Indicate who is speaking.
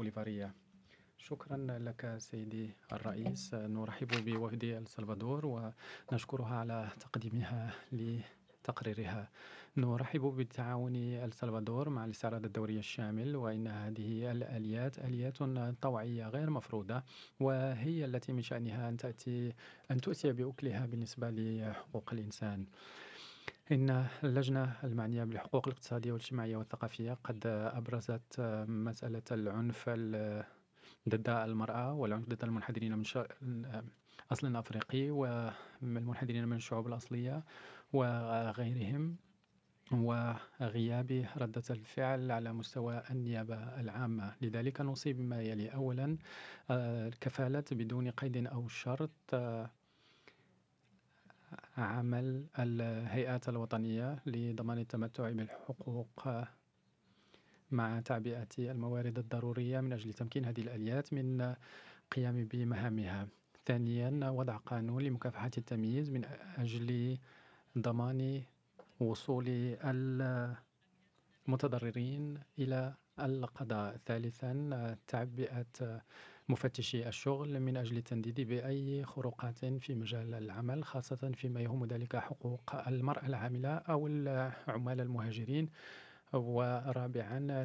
Speaker 1: بوليفارية. شكرا لك سيدي الرئيس، نرحب بوفد السلفادور ونشكرها على تقديمها لتقريرها. نرحب بالتعاون السلفادور مع الاستعراض الدوري الشامل، وإن هذه الآليات آليات طوعية غير مفروضة، وهي التي من شأنها أن تؤتي بأكلها بالنسبة لحقوق الإنسان. إن اللجنة المعنية بالحقوق الاقتصادية والاجتماعية والثقافية قد أبرزت مسألة العنف ضد المرأة والعنف ضد المنحدرين من أصل أفريقي والمنحدرين من الشعوب الأصلية وغيرهم، وغياب ردة الفعل على مستوى النيابة العامة. لذلك نوصي بما يلي: أولا، كفالة بدون قيد أو شرط عمل الهيئات الوطنية لضمان التمتع بالحقوق مع تعبئة الموارد الضرورية من أجل تمكين هذه الآليات من قيام بمهامها. ثانيا، وضع قانون لمكافحة التمييز من أجل ضمان وصول المتضررين إلى القضاء. ثالثا، تعبئة مفتشي الشغل من أجل التنديد بأي خروقات في مجال العمل، خاصة فيما يهم ذلك حقوق المرأة العاملة أو العمال المهاجرين. ورابعا،